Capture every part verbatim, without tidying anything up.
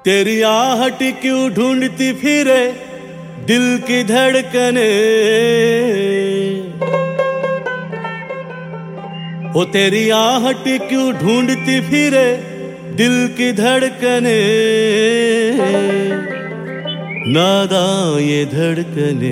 तेरी आहट क्यों ढूंढती फिरे दिल की धड़कने, ओ तेरी आहट क्यों ढूंढती फिरे दिल की धड़कने, नादां ये धड़कने।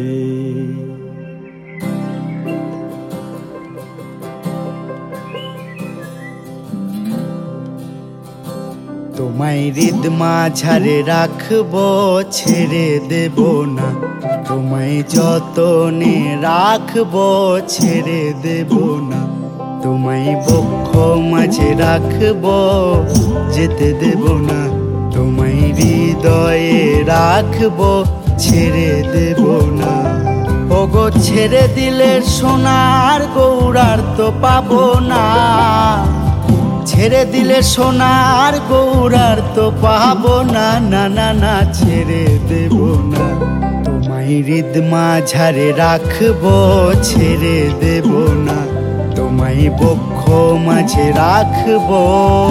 তোমায় হৃদ মাঝারে রাখবো ছেড়ে দেব না, তোমায় যতনে রাখবো ছেড়ে দেব না, তোমায় বক্ষ মাঝে রাখবো যেতে দেব না, তোমায় হৃদয়ে রাখবো ছেড়ে দেব না। ওগো ছেড়ে দিলে সোনার গৌরার তো পাবো না, ছেড়ে দিলে সোনার গৌরার তো পাবো না, না না না ছেড়ে দেব না। তোমায় হৃদ মাঝারে রাখবো ছেড়ে দেব না, তোমায় বক্ষ মাঝে রাখবো।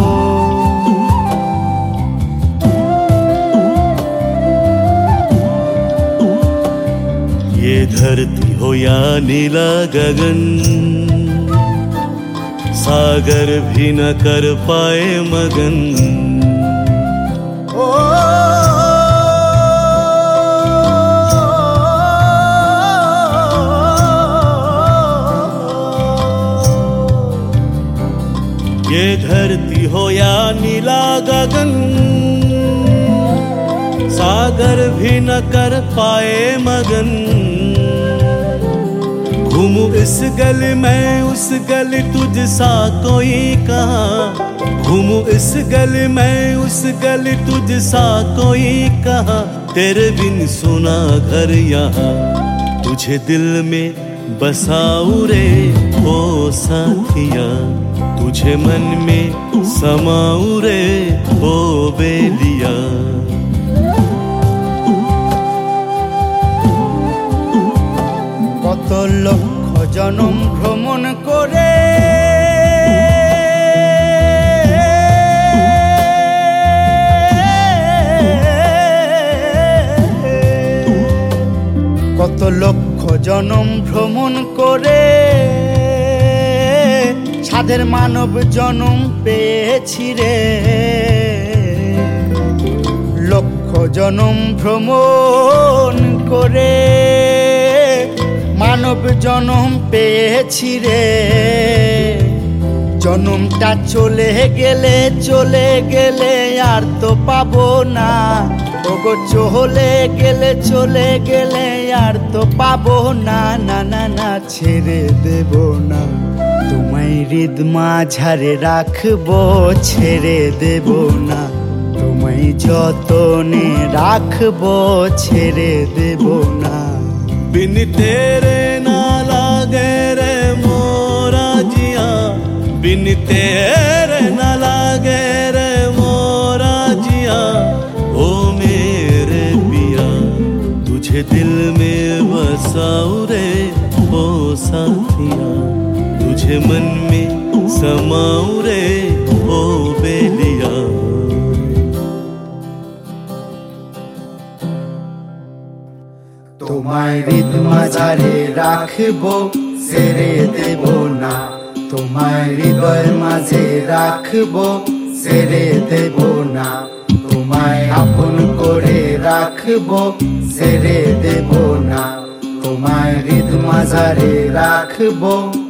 ये धरती हो या नीला गगन, सागर भी न कर पाए मगन। ओ ये धरती हो या नीला गगन, सागर भी न कर पाए मगन। घूमूं इस गली में उस गली तुझ सा कोई कहाँ, घूमूं इस गली में उस गली तुझ सा कोई कहाँ, तेरे बिन सुना घर यहाँ तुझे दिल में बसाऊं रे ओ साथिया, तुझे मन में समाऊं रे ओ बेलिया। কত লক্ষ জনম ভ্রমণ করে কত লক্ষ জনম ভ্রমণ করে সাধের মানব জনম পেয়েছি রে, লক্ষ জনম ভ্রমণ করে মানব জনম পেয়েছি রে। জনমটা চলে গেলে চলে গেলে আর তো পাবো না, ওগো চলে গেলে চলে গেলে আর তো পাবো না, না না না ছেড়ে দেব না। তোমায় হৃদ মাঝারে রাখবো ছেড়ে দেব না, তোমায় যতনে রাখবো ছেড়ে দেব না। बिन तेरे ना लागे रे मोरा जिया, बिन तेरे ना लागे रे मोरा जिया, ओ मेरे पिया तुझे दिल में बसाऊं रे ओ साथिया, तुझे मन में समाऊं रे ओ बेलिया। তোমায় হৃদ মাঝারে রাখবো ছেড়ে দেব না, তোমায় হৃদয় মাঝে রাখবো ছেড়ে দেব না, তোমায় আপন করে রাখবো ছেড়ে দেব না, তোমায় হৃদ মাঝারে রাখবো।